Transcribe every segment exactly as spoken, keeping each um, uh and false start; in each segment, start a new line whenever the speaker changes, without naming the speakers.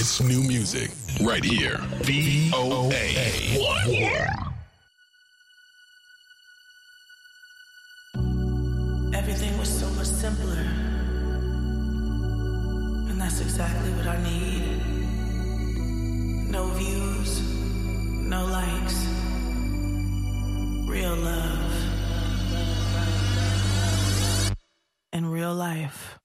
It's new music right here. V O A one.
Everything was so much simpler. And that's exactly what I need. No views, no likes. Real love. In real life.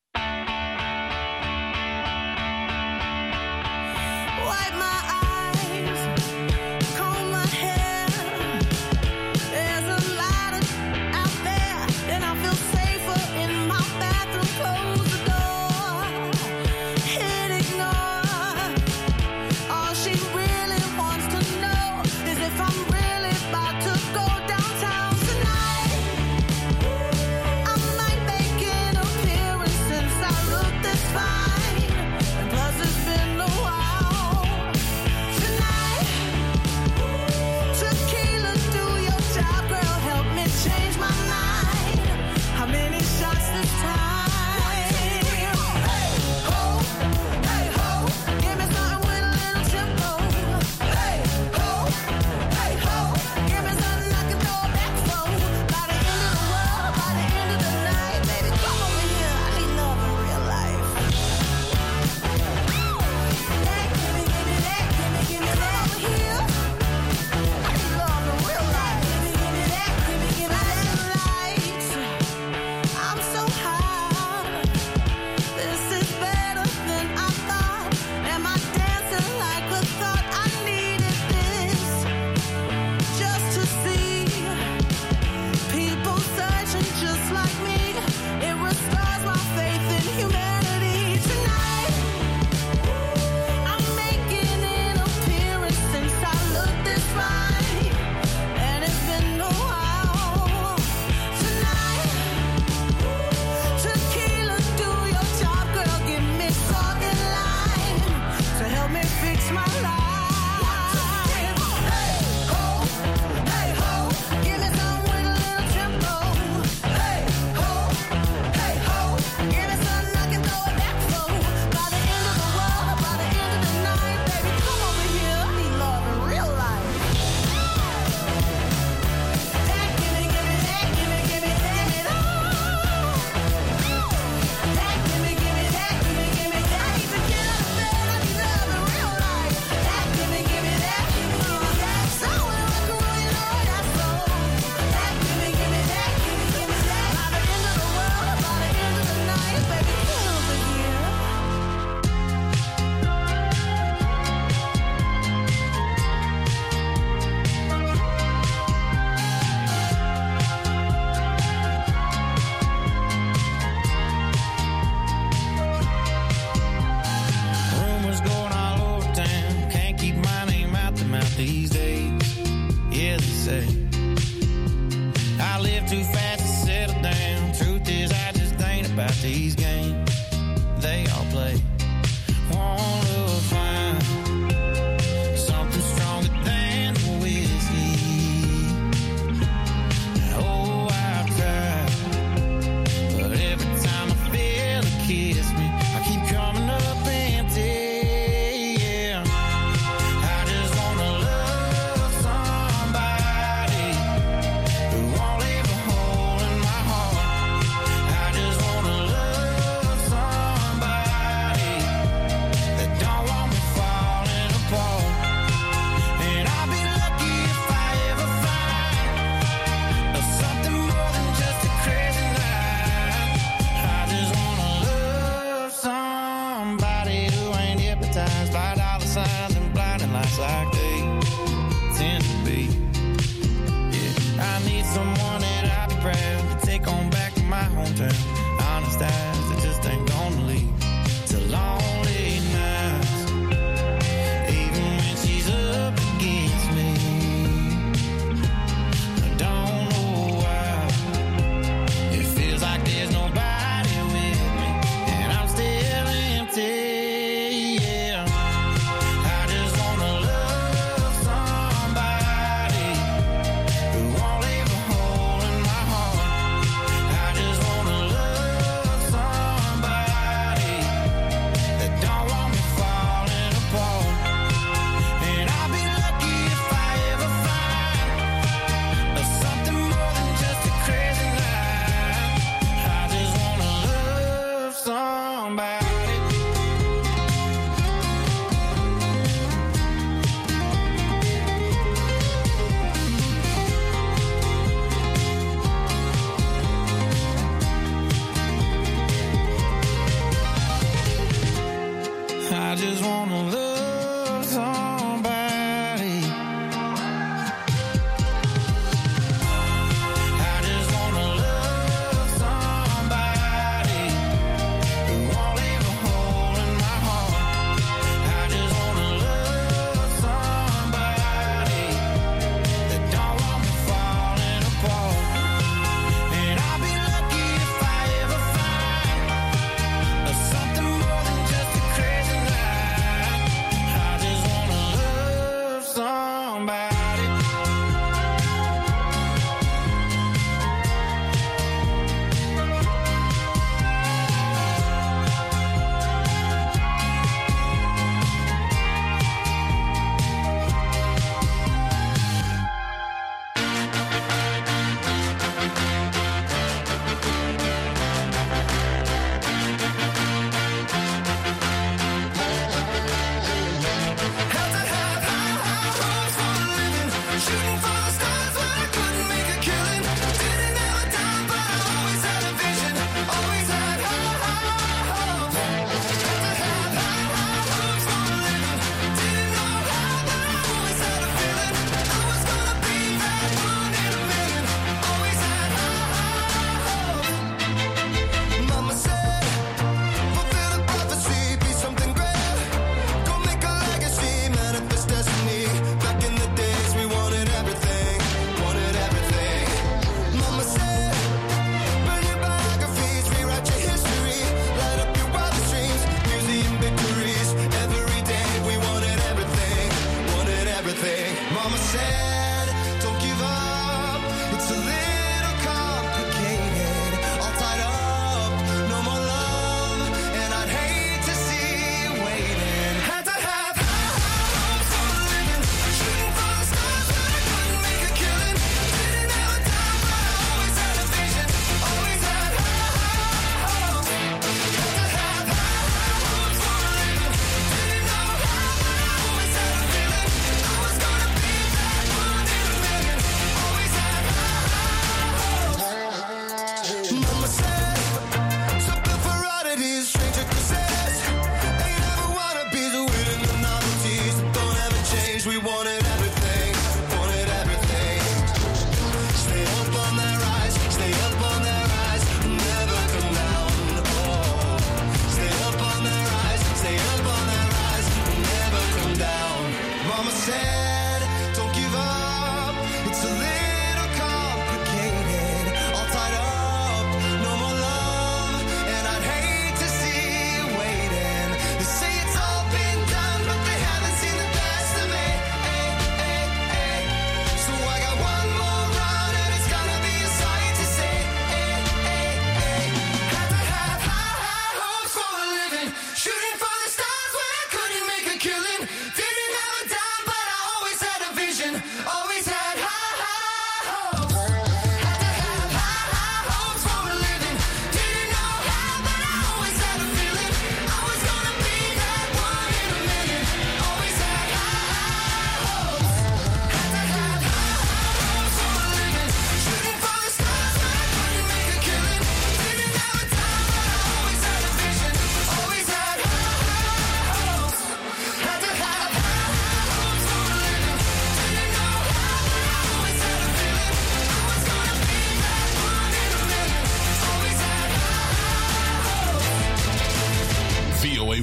Somebody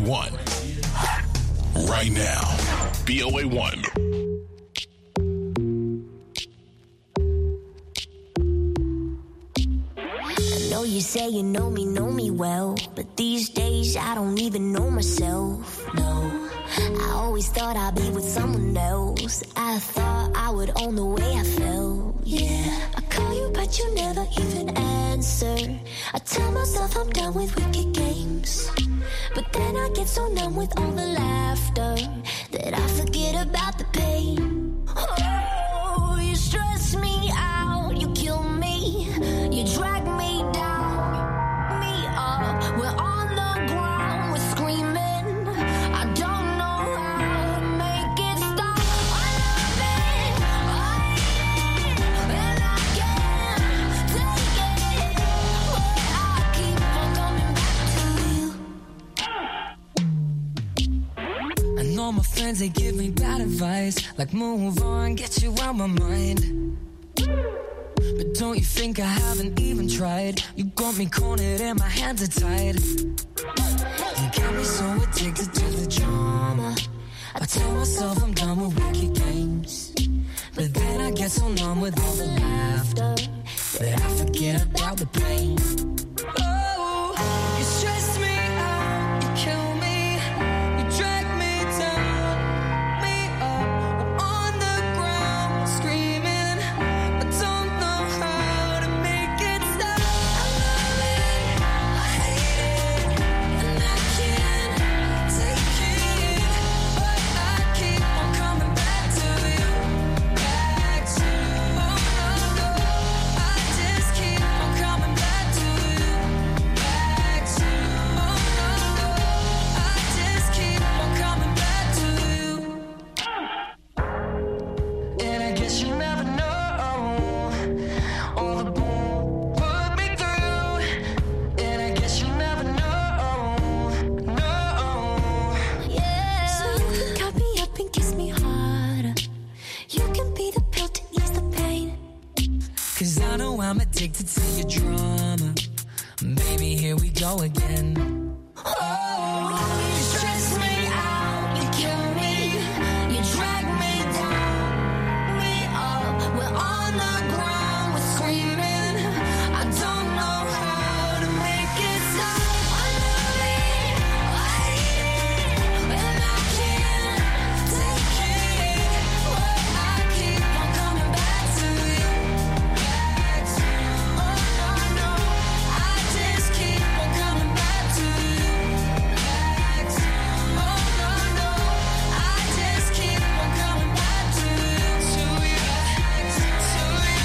one. Right now. B O A one.
I know you say you know me, know me well, but these days I don't even know myself, no. I always thought I'd be with someone else. I thought I would own the way I felt, yeah. I call you but you never even answer. I tell myself I'm done with wicked games, but then I get so numb with all the laughter that I forget about the pain. Oh, you stress me out, you kill me, you drag me down, me up. We're on the ground, we're screaming. I don't know how to make it stop. I love it, I hate it, and I can't take it, but I keep on coming back to you.
I know my friends, they give me bad advice, like move on, get you out my mind. But don't you think I haven't even tried? You got me cornered and my hands are tied. You got me so addicted to the drama. I tell myself I'm done with wicked games, but then I get so numb with all the laughter that I forget about the pain. Oh, you stress me out, you kill me, you drag me down, me up. I'm on the ground screaming, I don't know how to make it stop. I love it, I hate it, and I can't take it, but I keep on coming back to you, back to you. Oh no, no, I just keep on coming back to you, back to you. Oh no, no, I just keep on coming back to you. And I guess you never know all the bull put me through. And I guess you never know, no.
Yeah. So you can cut me up and kiss me harder. You can be the pill to ease the pain.
Cause I know I'm addicted to your drama. Baby, here we go again. Oh, you stress me out, you kill me, you drag me down, me up. We're on the ground, we're screaming. I don't know how to make it stop. I love it, I hate it, and I can't take it, but I keep on coming back to you, back to you. Oh no, no, I just keep on coming back to you, back to you. Oh no, no, I just keep on coming back to you, to you, to you.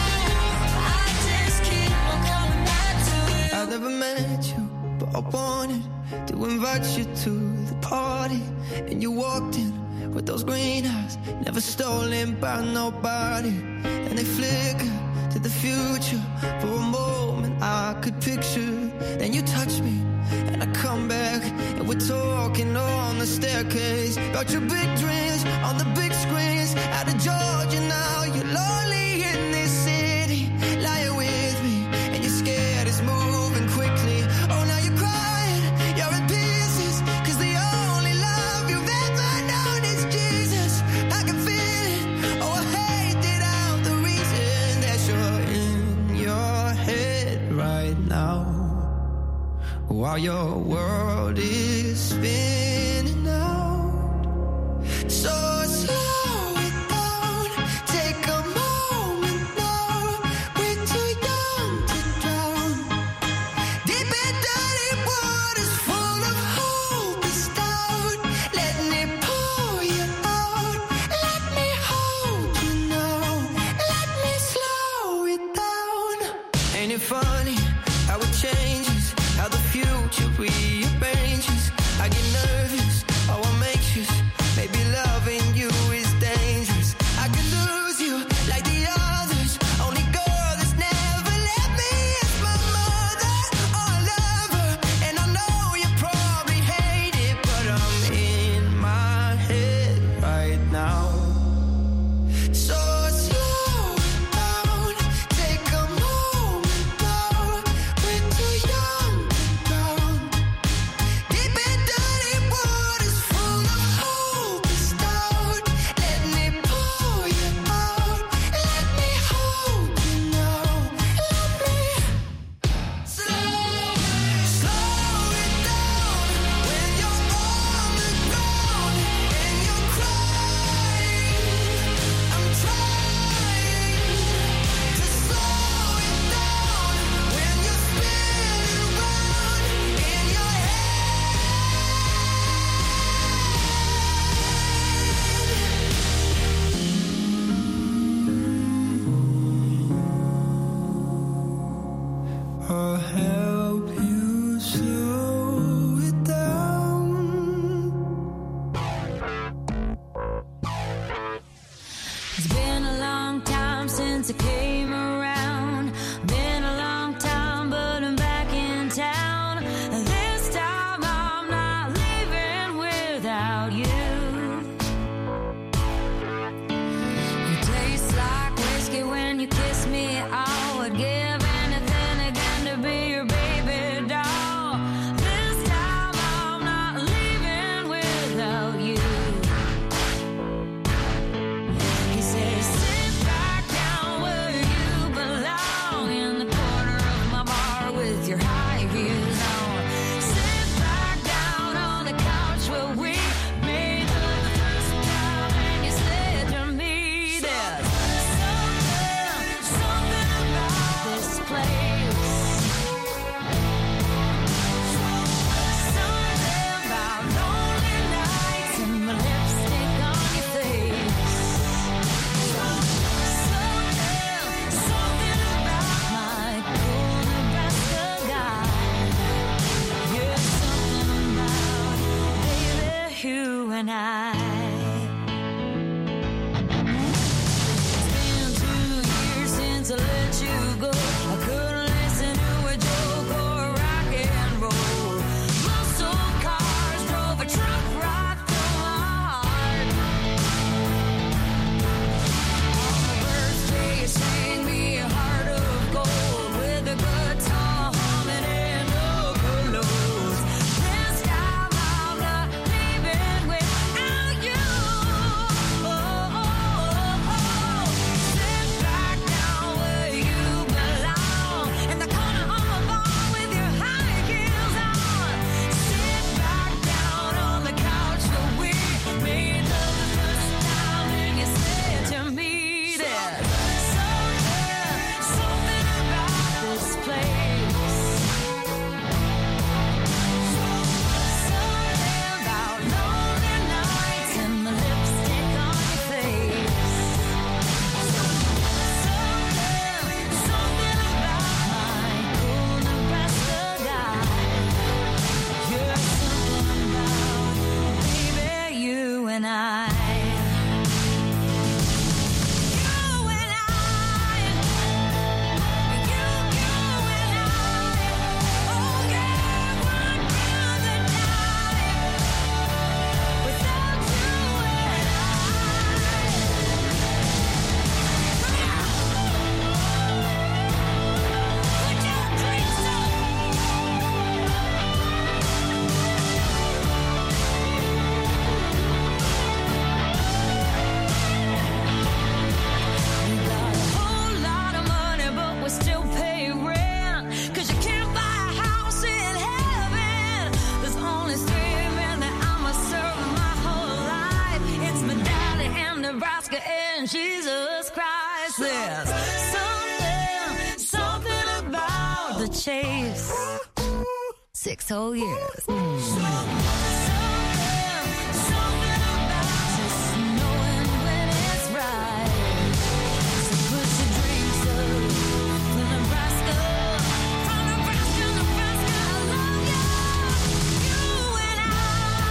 I just keep on coming back to you.
I've never met you, but I wanted to invite you to the party. And you walked in with those green eyes, never stolen by nobody. And they flicker to the future. For a moment I could picture. Then you touch me and I come back, and we're talking on the staircase about your big dreams on the big screens. Out of Georgia now, you're lonely in this city, lying with me, and you're scared it's moving quickly. Oh, now you're crying, you're in pieces, cause the only love you've ever known is Jesus. I can feel it, oh I hate it out, the reason that you're in your head right now, while your world is spinning out. So slow it down, take a moment now. We're too young to drown. Deep and dirty waters full of hope is down. Let me pull you out, let me hold you now, let me slow it down. Ain't it funny how it changes, how the future rearranges? I get nervous, oh I'm anxious, maybe loving you is dangerous. I could lose you like the others, only girl that's never left me is my mother. Oh I love her, and I know you probably hate it, but I'm in my head right now. So slow it down, take a moment now. We're too young to drown. Deep and dirty I'll help you slow it down.
It's been a long time since I came around. Been a long time, but I'm back in town. This time I'm not leaving without you. You taste like whiskey when you kiss me. I would give anything again to be your baby doll. This time I'm not leaving without you. He says, sit back down where you belong, in the corner of my bar with your high heels on. Sit back down on the couch where we made love the first time, and you said to me, there's something, something about this place. Something about lonely nights and my lipstick on your face. Something, something about my cool Nebraska guy. Yeah, something about, baby, you and I. It's been two years since I let you go. I couldn't listen to a joke or rock and roll. Muscle cars drove a truck right through my heart. On my birthday, you sang me a heart of gold with a guitar humming and no pillows. This time I'm not leaving without you. Oh, oh, oh, oh. Sit back down where you belong, in the corner of my bar with your high heels on. Sit back down on the couch where we made love the first time, and you said to me, there's something, something about this place. Something about lonely nights and the lipstick on your face. Something, something about my cool Nebraska guy. You're something about, baby, you and I. You and I. You, you and I. Oh yeah, would rather die without you and I. Put your drinks up. We got a whole lot of money, but we still pay rent. 'Cause you can't buy a house in heaven. There's only three men that I'ma serve my whole life. It's my daddy and Nebraska and Jesus Christ. There's something, something about the chase. Six whole years. Mm. Something, something about just knowing when it's right. So put your drinks up for Nebraska. From Nebraska, Nebraska, I love you. You and I.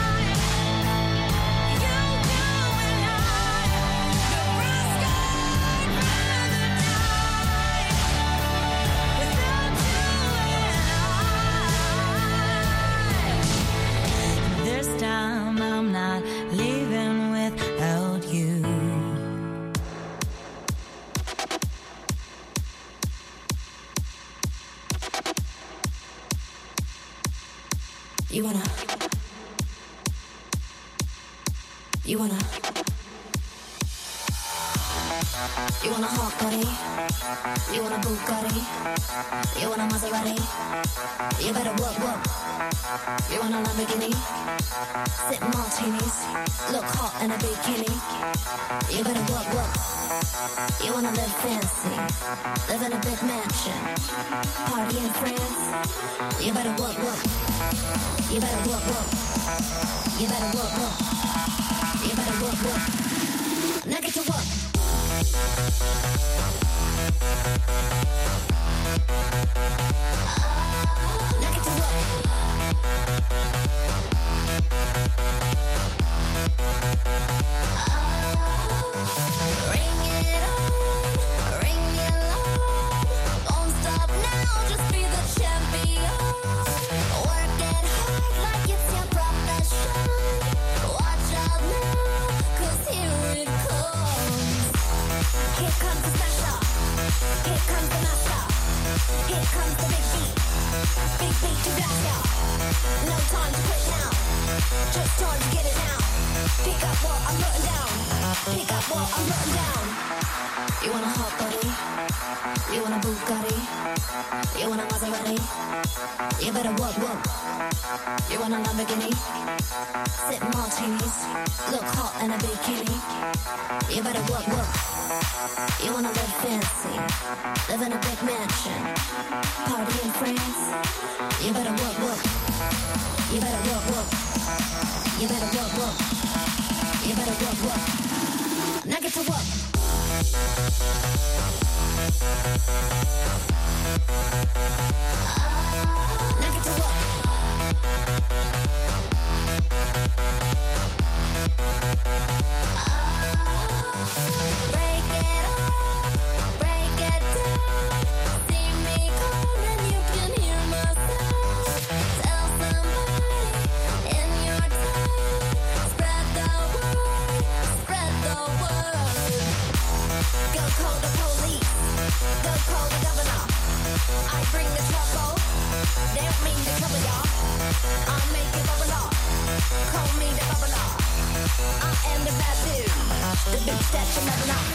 You, you and I. Nebraska, I'd rather die without you and I. This time I'm not leaving without you. You wanna, you wanna, you wanna hot body, you wanna Bugatti, you wanna Maserati, you better work, work. You want a Lamborghini, sip martinis, look hot in a bikini. You better work, work. You wanna live fancy, live in a big mansion, party in France. You better work, work. You better work, work. You better work, work. You better work, work. Now get to work.
just be the champion. Work it hard like it's your profession. Watch out now, 'cause here it comes. Here comes the smasher. Here comes the master. Here comes the big beat. Big beat to blast ya. No time to quit now. Just time to get it now. Pick up what I'm putting down. Pick up what I'm putting down. You want a hot body? You want a Bugatti? You want a Maserati? You better work, work. You want a Lamborghini? Sip martinis. Look hot in a bikini. You better work, work. You wanna live fancy? Live in a big mansion. Party in France? You better work, work. You better work, work. You better work, work. You better work, work. Now get to work. Now get to work. Break it up, break it down. See me coming, you can hear my sound. Tell somebody in your town. Spread the word, spread the word. Go call the police, go call the governor. I bring the trouble, they don't mean to trouble y'all. I make it bubble up, call me the bubbler. I am the bad dude, the bitch that you never know.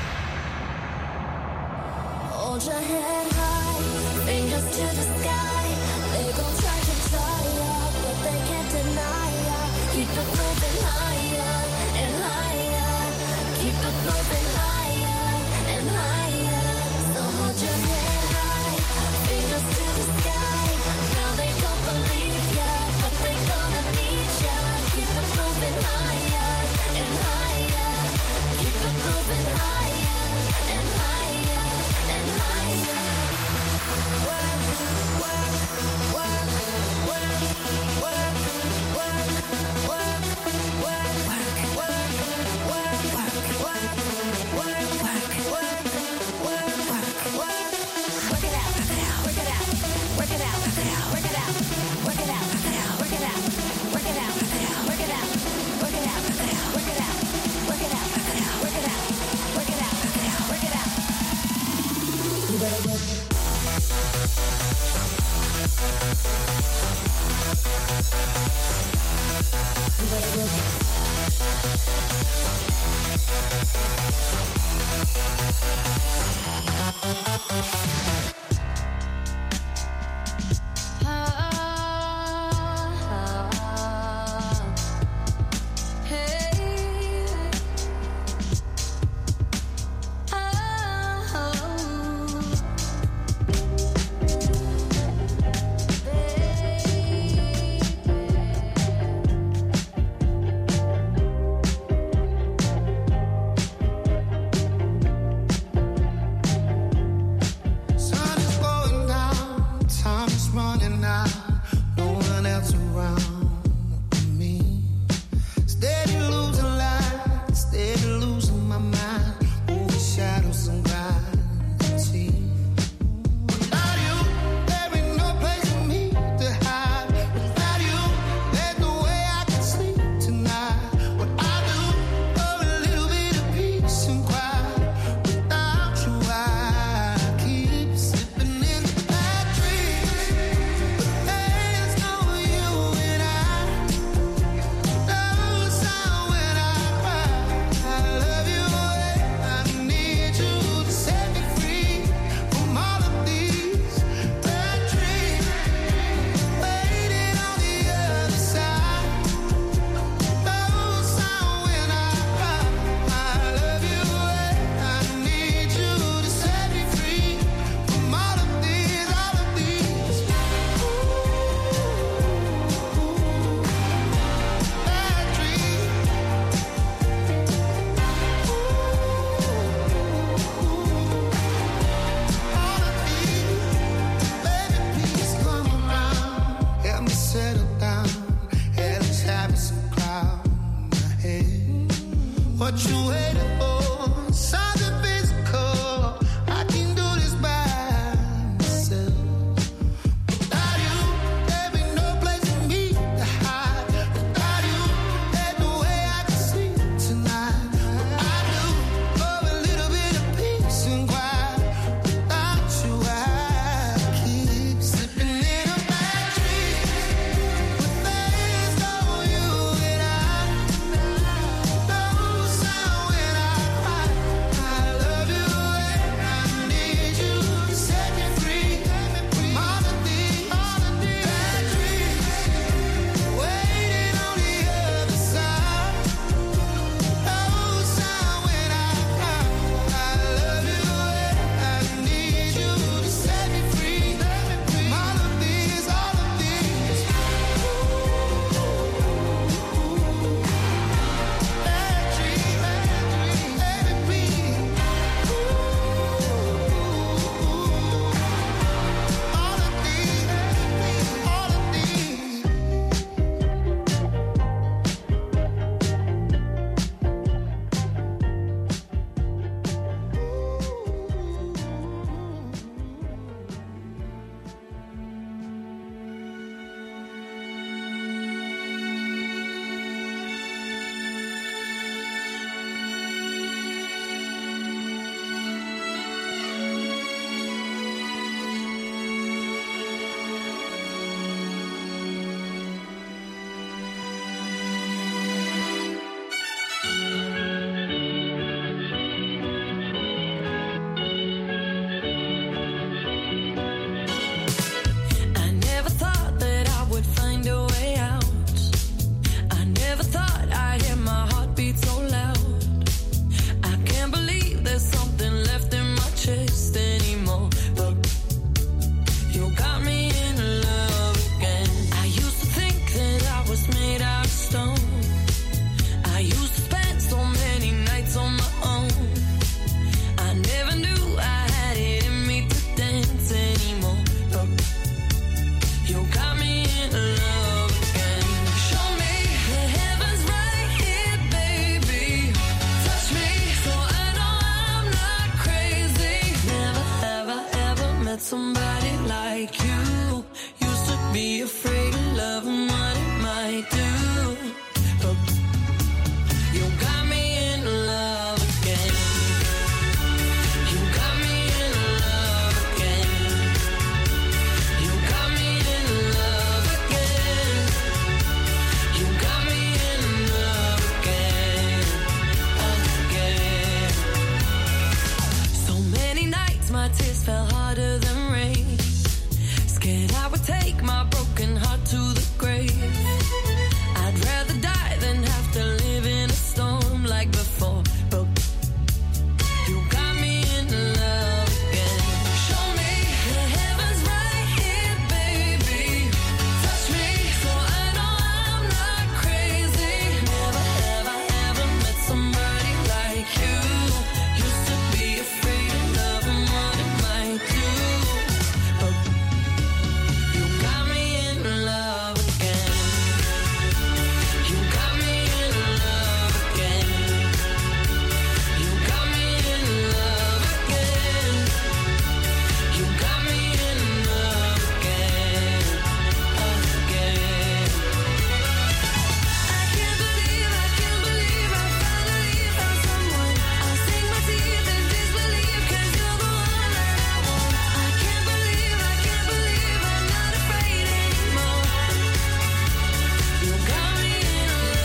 Hold your head high, fingers to the sky. They gon' try to try ya, but they can't deny ya. Keep it moving higher and higher. Keep it moving higher and higher. So hold your head high, fingers to the sky. Now they don't believe ya, but they gonna need ya. Keep it moving higher and higher. Keep it moving higher and higher and higher. Work, work, work, work, work, work, work, work, work, work, work, work, work, work, work, work, work, work. Work it out, work it out, work it out, work it out, work it out, work it out, work it out, work it out, work it out, work it out, work it out, work it out, work it out, work it out. You better work. You better work.
What you waiting for? Something physical. I can do this by myself.
somebody like you. Used to be afraid of love and what it might do. But you got me in love again. You got me in love again. You got me in love again. You got me in love again, again. So many nights my tears fell harder than rain. Scared I would take my broken heart to the grave. I'd rather die than have to live in a storm like before. But you got me in love again. Show me the heavens right here, baby. Touch me so I know I'm not crazy. Never have I ever met somebody like you. Used to be afraid of love and what it might do. But you got me in love again. You got me in love again. You got me in love again. You got me in love again, again. I can't believe, I can't believe I finally found someone. I'll sink my teeth in disbelief 'cause you're the one that I want. I can't believe, I can't believe I'm not afraid anymore. You got me in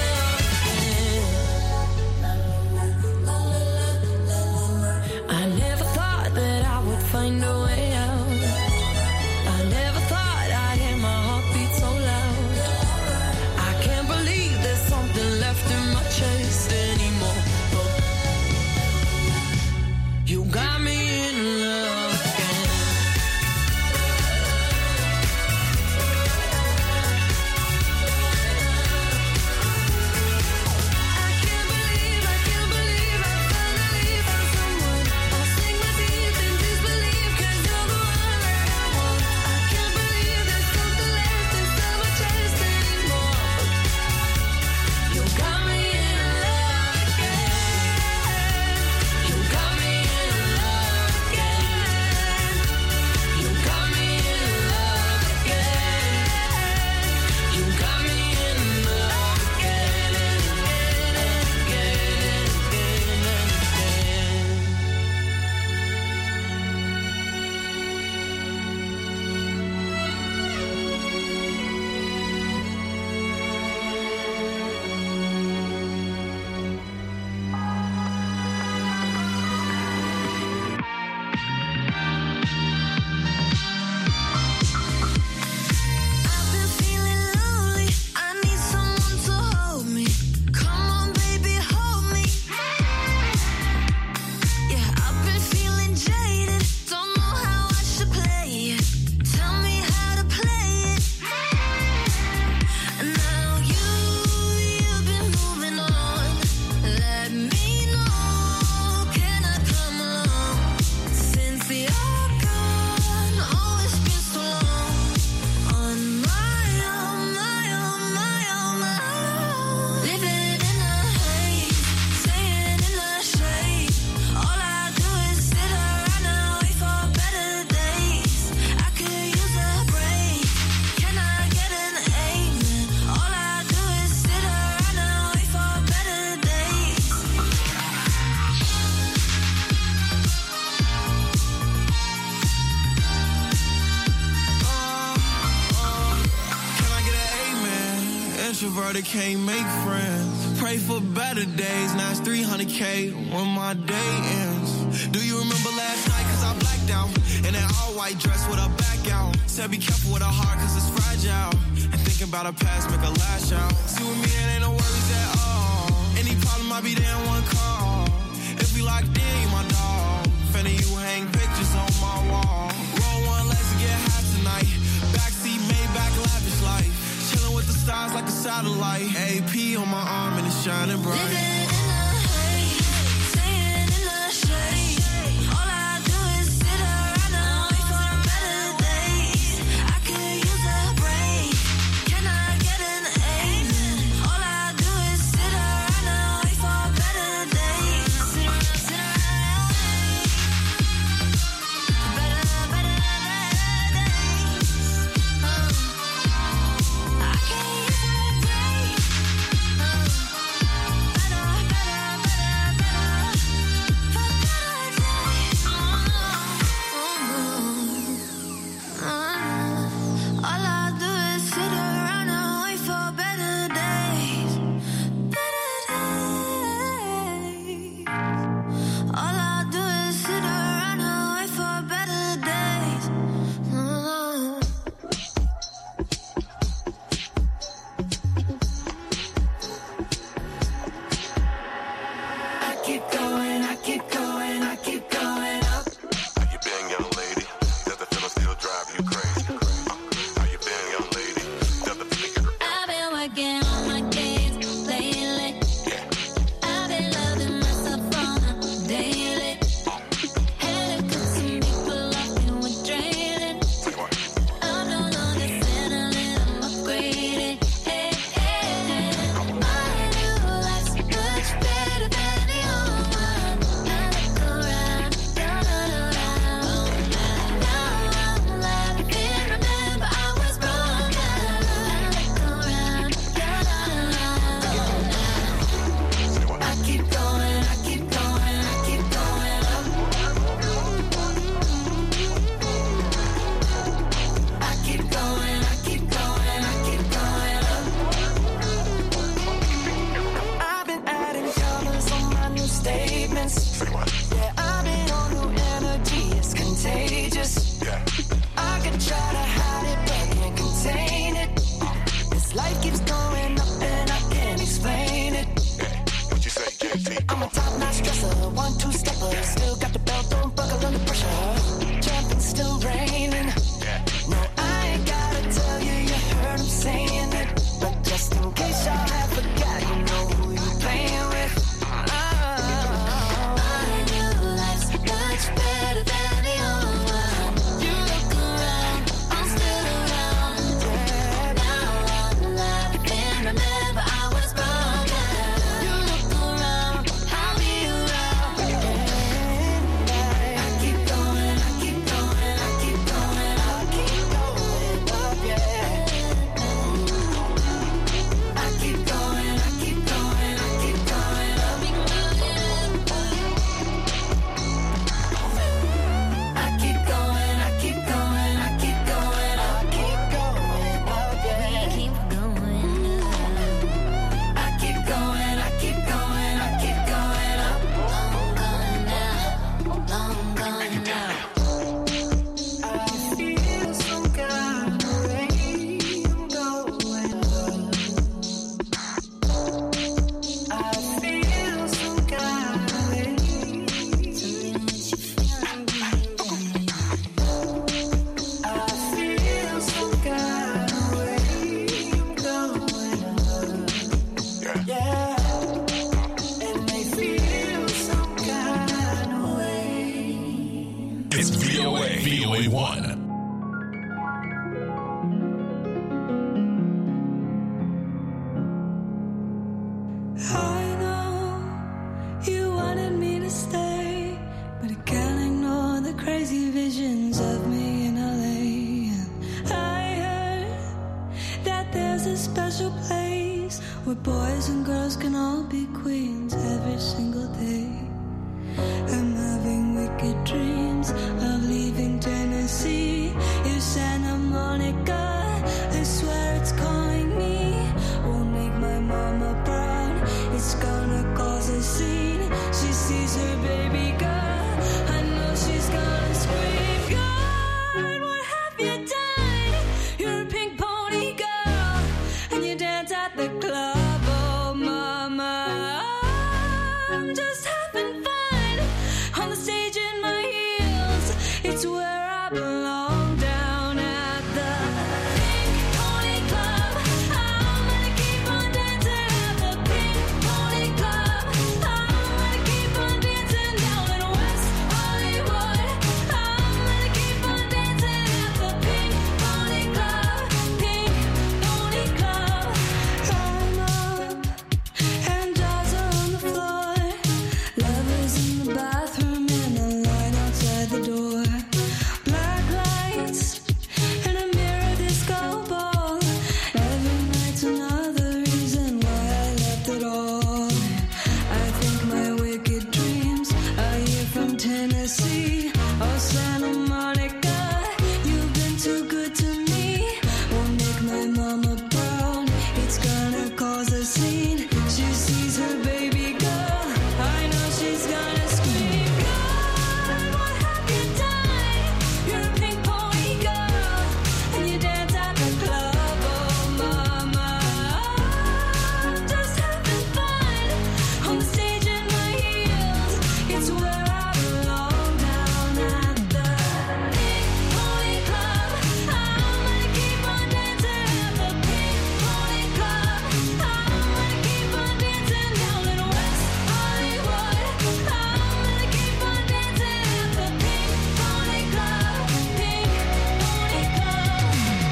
love again. I never thought that I would find a way out. I never thought I'd hear my heartbeat so loud. I can't believe there's something left in my chest anymore. But you got me in love again. I can't believe, I can't believe I finally found someone. I'll sink my teeth in disbelief 'cause you're the one that I want. I can't believe there's something left inside my chest anymore. You got me in love again. You got me in love again. You got me in love again. You got me in love again and again and again and again and I've been feeling lonely. I need someone to hold me. Come on, baby, hold me. Yeah, I've been feeling jaded. Don't know how I should play it. Tell me how to play it. And now you, you've been moving on. Let me know, can I come along? Since you're gone, oh, it's been so long. On my own, my own, my own, my own. Living in the haze, staying in the shade. All I do is sit around and wait for better days. I could use a break. Can I get an amen? All I do is sit around and wait for better days.
Can I get an amen? Introverted can't make friends. Pray for better days. Now it's three hundred K when my day ends. Do you remember last night? 'Cause I blacked out in that all white dress with a back out. Said be careful with her heart 'cause it's fragile. And thinking about her past make her lash out. See with me it ain't no worries at all. Any problem I be there in one call. If we locked in, you my dog. Finna you hang pictures on my wall. Roll one, let's get high tonight. Backseat Maybach lavish life. Chilling with the stars like a satellite. A P on my arm and it's shining bright.
Living in the haze, staying in the shade. All I do is sit around and wait for better days. I could use a break. Can I get an amen? All I do is sit around and wait for better days. Sit around, sit around. Better, better days.
special place where boys and girls can all be queens every single day. I'm having wicked dreams of leaving Tennessee. If Santa Monica, I swear it's calling me. Won't make my mama proud, it's gonna cause a scene. She sees her baby girl, I know she's gonna scream. God, what have you done? You're a pink pony girl, and you dance at the club. Oh mama, I'm just having fun on the stage in my heels. It's where I belong, down at the Pink Pony Club. I'm gonna keep on dancing at the Pink Pony Club. I'm gonna keep on dancing down in West Hollywood. I'm gonna keep on dancing at the Pink Pony Club. Pink Pony Club. I'm up and dolls are on the floor. Lovers in the bathroom and a line outside the door. Black lights and a mirror disco ball. Every night's another reason why I left it all. I think my wicked dreams are here from Tennessee. Oh Santa Monica, you've been too good to me. Won't make my mama proud, it's gonna cause a scene. She sees her baby girl, I know she's gonna scream. God, what have you done? You're a pink pony girl, and you dance at the club. Oh mama, I'm just having fun on the stage in my heels. It's where I belong, down at the Pink Pony Club. I'm gonna keep on dancing at the Pink Pony Club. I'm gonna keep on dancing down in West Hollywood. I'm gonna keep on dancing at the Pink Pony Club. Pink Pony Club.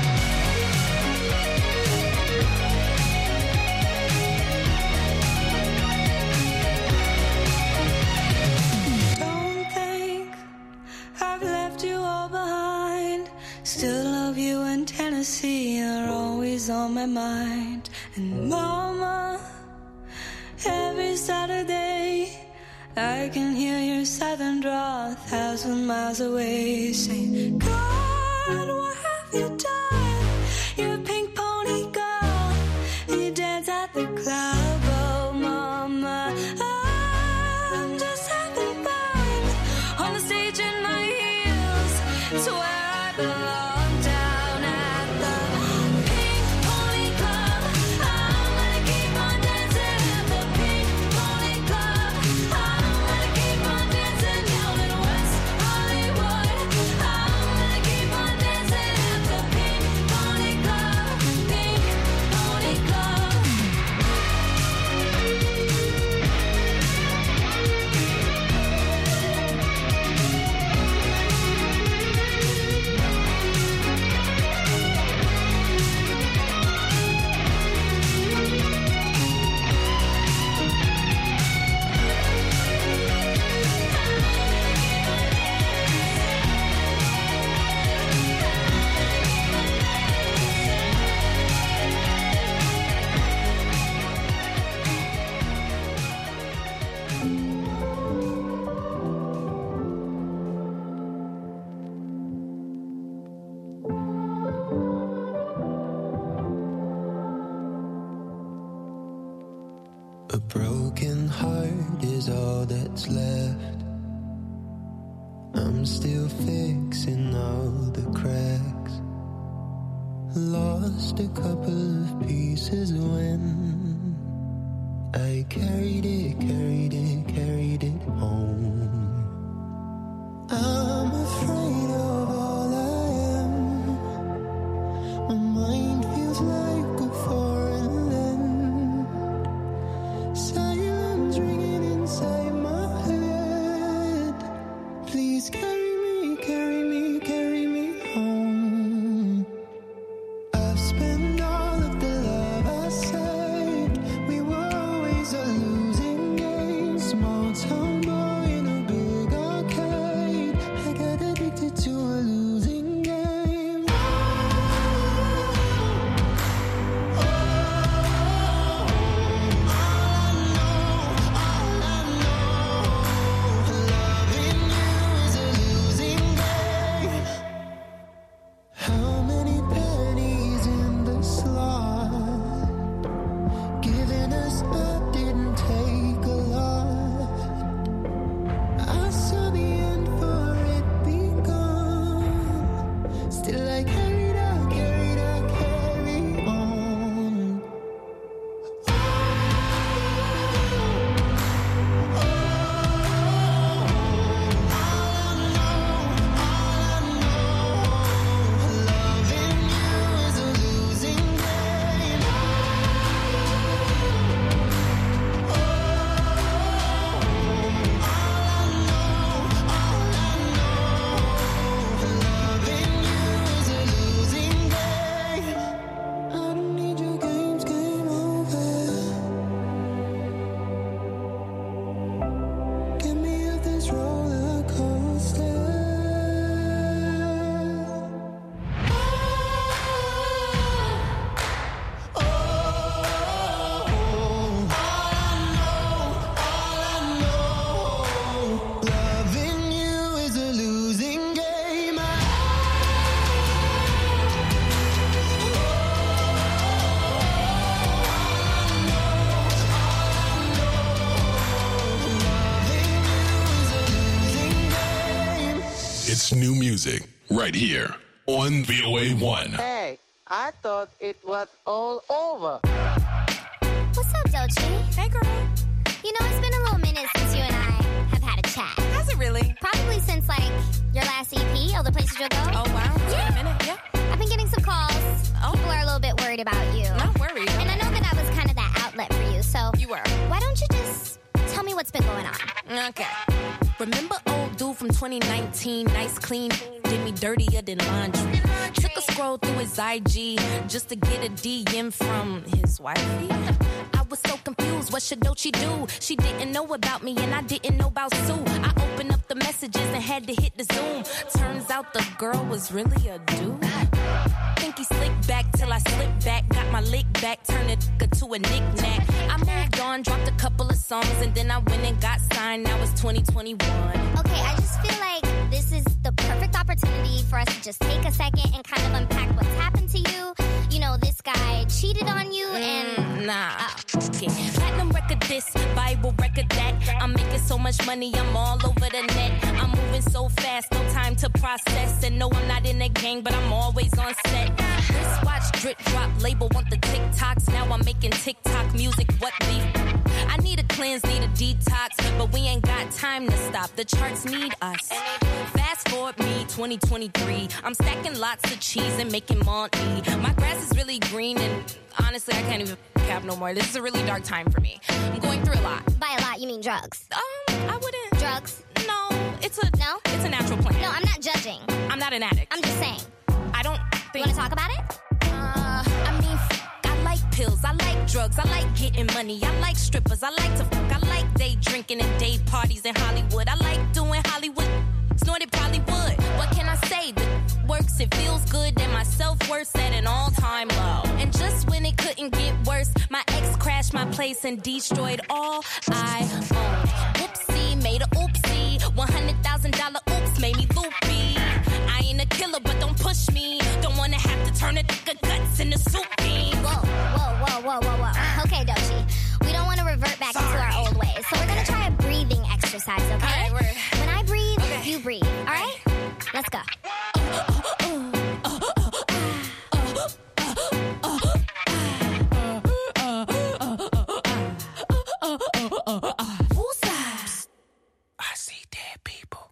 Don't think I've left you all behind. Still love you in Tennessee, you're always on my mind. And mama, every Saturday I can hear your southern drawl a thousand miles away, saying, God, what have you done? You're a pink pony girl, and you dance at the club. Oh mama, I'm just having fun on the stage in my heels. It's where I belong, down at the Pink Pony Club. I'm gonna keep on dancing at the Pink Pony Club. I'm gonna keep on dancing down in West Hollywood. I'm gonna keep on dancing at the Pink Pony Club. Pink Pony Club.
A broken heart is all that's left. I'm still fixing all the cracks. Lost a couple of pieces when I carried it, carried it, carried it home. I'm afraid of all I am. My mind feels like a foreign land. Silence ringing inside my head. Please carry me, carry me, carry me home. I've spent all of the love I saved. We were always a losing game. Small town boy in a
best new music right here on V O A one.
Hey, I thought it was all over.
What's up, Doechii?
Hey, girl.
You know, it's been a little minute since you and I have had a chat.
Has it really?
Probably since, like, your last E P, All the Places You'll Go.
Oh, wow. It's
Yeah.
been a minute, yeah.
I've been getting some calls.
Oh.
People are a little bit worried about you.
Not worried.
And I know that I was kind of that outlet for you, so...
You were.
Why don't you just tell me what's been going on?
Okay. Remember old dude from twenty nineteen, nice, clean, did me dirtier than laundry. Took a scroll through his I G just to get a D M from his wifey. I was so confused, what should Doechii do? She didn't know about me and I didn't know about Sue. I opened up the messages and had to hit the Zoom. Turns out the girl was really a dude. Think he slicked back till I slipped back. Got my lick back, turned it to a knick-knack. I moved on, dropped a couple of songs, and then I went and got signed. Now it's twenty twenty-one.
Okay, I just feel like this is the perfect opportunity for us to just take a second and kind of unpack what's happened to you. You know, this guy cheated on you and...
Mm, nah.
Oh.
Okay. Platinum record this, Bible record that. I'm making so much money, I'm all over the net. I'm moving so fast, no time to process. And no, I'm not in a gang, but I'm always on set. Wristwatch, drip drop, label want the TikToks. Now I'm making TikTok music, what beef? I need a cleanse, need a detox, but we ain't got time to stop. The charts need us. Fast forward me, twenty twenty-three. I'm stacking lots of cheese and making money. My grass is really green and honestly, I can't even cap no more. This is a really dark time for me. I'm going through a lot.
By a lot, you mean drugs?
Um, I wouldn't.
Drugs?
No, it's a
No?
It's a natural plan.
No, I'm not judging.
I'm not an addict.
I'm just saying.
I don't
You
think.
want to talk about it?
Uh, I mean, f- I like pills, I like drugs, I like getting money, I like strippers, I like to fuck, I like day drinking and day parties in Hollywood. I like doing Hollywood, snorted probably would. What can I say? The works, it feels good, and my self-worth at an all-time low. And just when it couldn't get worse, my ex crashed my place and destroyed all I owned. Whoopsie, made a oopsie, one hundred thousand dollar oops made me loopy. I ain't a killer, but don't push me. Don't wanna have to turn a nigga guts into soup beans.
Whoa, whoa, whoa, whoa, whoa, whoa. Okay, Doechii. We don't want to revert back
Sorry.
into our old ways. So we're going to try a breathing exercise, okay?
All right, we're-
When I breathe,
Okay.
you breathe. All right? Let's go.
I see dead people.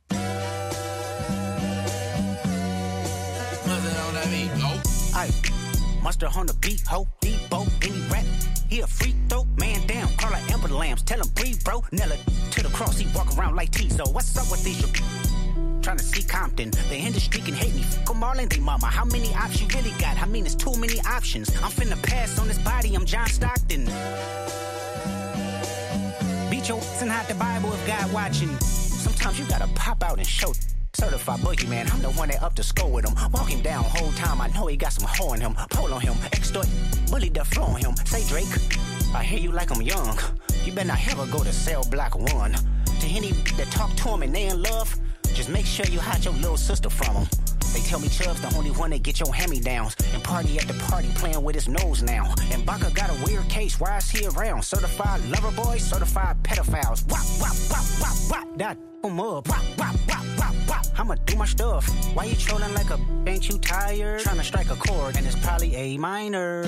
Aye, monster on the beat, ho, Debo, any rap. He a freak throw, man down, call like Amber Lambs, tell him breathe, bro. Nella to the cross, he walk around like Tizo. What's up with these? Trying to see Compton, the industry can hate me. Fuck 'em all and they mama. How many options you really got? I mean, it's too many options. I'm finna pass on this body, I'm John Stockton. Beat your ass and hide the Bible if God watching. Sometimes you gotta pop out and show. Certified boogeyman, I'm the one that up to score with him. Walk him down whole time, I know he got some hoe in him. Pole on him, extort, bully the flow on him. Say Drake, I hear you like I'm young. You better not ever go to cell block one. To any that talk to him and they in love, just make sure you hide your little sister from him. They tell me Chubb's the only one that get your hand-me-downs. And party at the party playing with his nose now. And Baka got a weird case, why is he around? Certified lover boys, certified pedophiles. Wop, wop, wop, wop, wop. That em up. Wop, wop, wop, wop, wop. I'ma do my stuff. Why you trolling like a b- ain't you tired? Trying to strike a chord and it's probably A minor.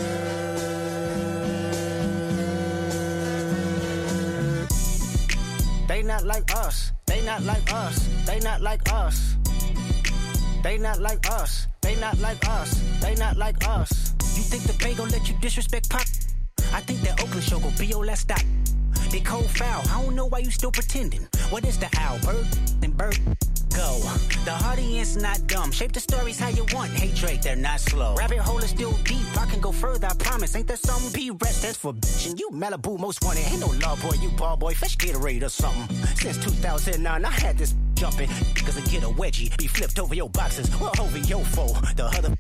They not like us. They not like us. They not like us. They not like us. They not like us. They not like us. You think the Bay gon' let you disrespect Pop? I think that Oakland show gon' be your last stop. They cold foul. I don't know why you still pretending. What is the owl? Bird and bird go. The audience not dumb. Shape the stories how you want. Hey Drake, they're not slow. Rabbit hole is still deep. I can go further, I promise. Ain't there some B-rest that's for bitch? And you Malibu most wanted. Ain't no law boy, you ball boy. Fish Gatorade or something. Since two thousand nine, I had this jumping. Cause I get a wedgie. Be flipped over your boxes. Well, over your foe. The other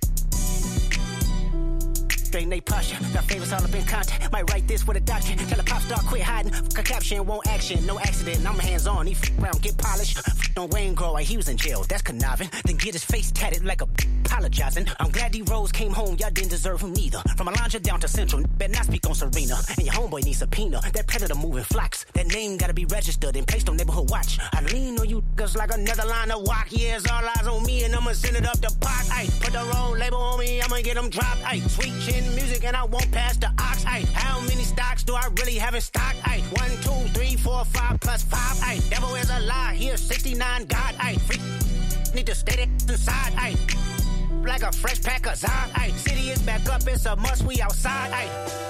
they Nate Pasha, got favors all up in contact. Might write this with a doctor. Tell a pop star quit hiding. Fuck a caption, won't action. No accident, I'm hands on. He f around, get polished. F on Wayne Grow, he was in jail. That's conniving. Then get his face tatted like a apologizing. I'm glad D-Rose came home, y'all didn't deserve him neither. From Alondra down to Central, better not speak on Serena. And your homeboy needs subpoena. That predator moving flocks. That name gotta be registered and placed on neighborhood watch. I lean on you niggas like another line of walk. Yeah, it's all eyes on me and I'ma send it up the pot. Ay, put the wrong label on me, I'ma get them dropped. Ay, sweet chin music and I won't pass the ox. Ay, how many stocks do I really have in stock? Ay, one, two, three, four, five plus five. Ay, devil is a lie, here sixty-nine God. Ay, freak need to stay there inside. Ay, like a fresh pack of Zod. Ay, city is back up, it's a must, we outside. Ay.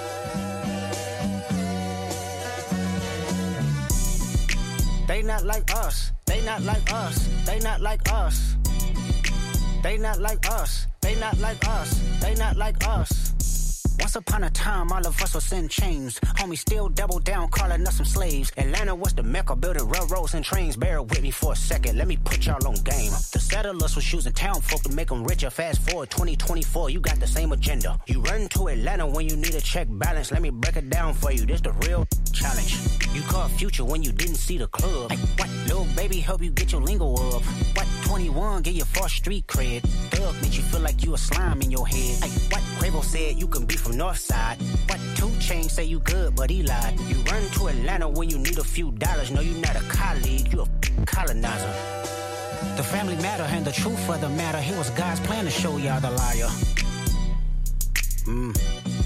They not like us, they not like us, they not like us. They not like us, they not like us, they not like us. Once upon a time, all of us was in chains. Homie still double down, calling us some slaves. Atlanta was the mecca, building railroads and trains. Bear with me for a second, let me put y'all on game. The settlers was using town folk to make them richer. Fast forward twenty twenty-four, you got the same agenda. You run to Atlanta when you need a check balance. Let me break it down for you, this the real challenge. You call Future when you didn't see the club. Like, what, little baby, help you get your lingo up. What, twenty-one, get your false street cred. Thug makes you feel like you a slime in your head. Like, what, Quavo said you can be from Northside. What, two Chainz say you good, but he lied. You run to Atlanta when you need a few dollars. No, you not a colleague, you a colonizer. The family matter and the truth of the matter. Here was God's plan to show y'all the liar. Mm.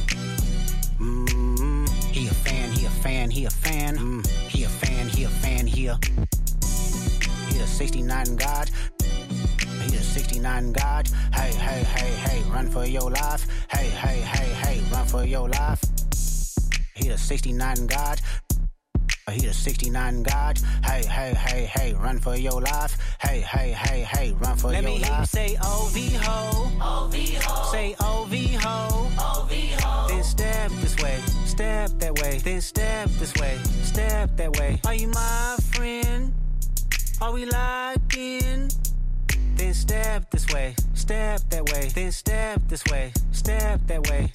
Mm. He a fan, he a fan, he a fan. Mm. He a fan, he a fan, he a... He a sixty-nine God. He a sixty-nine God. Hey, hey, hey, hey, run for your life. Hey, hey, hey, hey, run for your life. He a sixty-nine God. He a sixty-nine God. Hey, hey, hey, hey, run for your life. Hey, hey, hey, hey, run for
Let
your
me
life.
hear you say O V ho. O V ho. Say O V ho. O V ho.
Then step this way, step that way. Then step this way, step that way.
Are you my friend? Are we locked in?
Then step this way, step that way. Then step this way, step that way.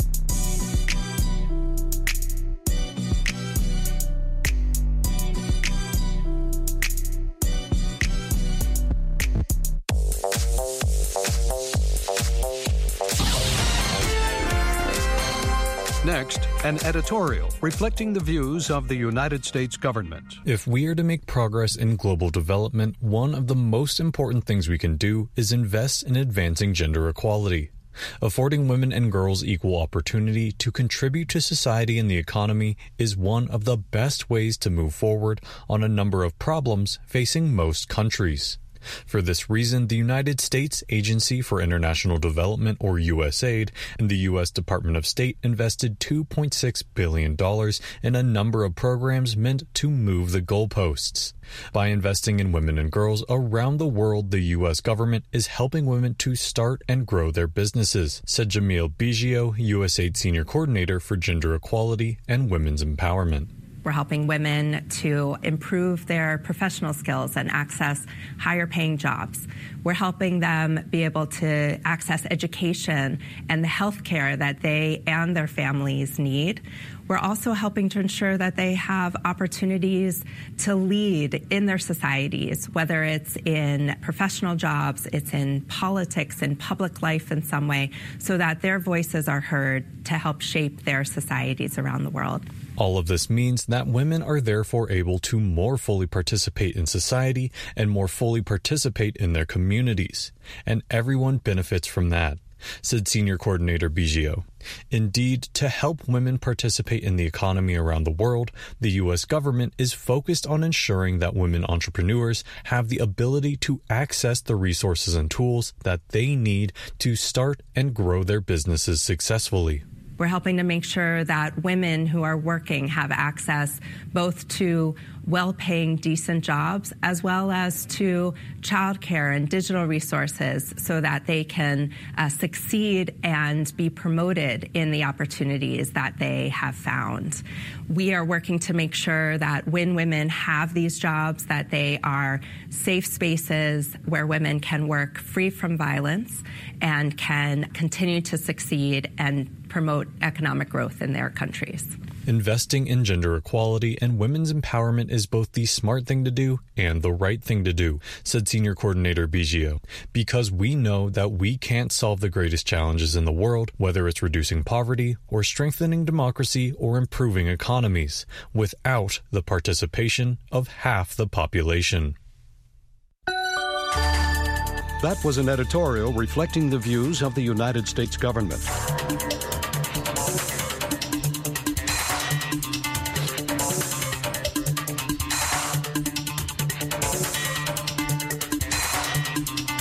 Next, an editorial reflecting the views of the United States government.
If we are to make progress in global development, one of the most important things we can do is invest in advancing gender equality. Affording women and girls equal opportunity to contribute to society and the economy is one of the best ways to move forward on a number of problems facing most countries. For this reason, the United States Agency for International Development, or U S A I D, and the U S Department of State invested two point six billion dollars in a number of programs meant to move the goalposts. By investing in women and girls around the world, the U S government is helping women to start and grow their businesses, said Jamil Biggio, U S A I D Senior Coordinator for Gender Equality and Women's Empowerment.
We're helping women to improve their professional skills and access higher paying jobs. We're helping them be able to access education and the health care that they and their families need. We're also helping to ensure that they have opportunities to lead in their societies, whether it's in professional jobs, it's in politics, in public life in some way, so that their voices are heard to help shape their societies around the world.
All of this means that women are therefore able to more fully participate in society and more fully participate in their communities. And everyone benefits from that, said Senior Coordinator Biggio. Indeed, to help women participate in the economy around the world, the U S government is focused on ensuring that women entrepreneurs have the ability to access the resources and tools that they need to start and grow their businesses successfully.
We're helping to make sure that women who are working have access both to well-paying, decent jobs, as well as to childcare and digital resources so that they can uh, succeed and be promoted in the opportunities that they have found. We are working to make sure that when women have these jobs, that they are safe spaces where women can work free from violence and can continue to succeed and promote economic growth in their countries.
Investing in gender equality and women's empowerment is both the smart thing to do and the right thing to do, said Senior Coordinator Biggio, because we know that we can't solve the greatest challenges in the world, whether it's reducing poverty or strengthening democracy or improving economies, without the participation of half the population.
That was an editorial reflecting the views of the United States government.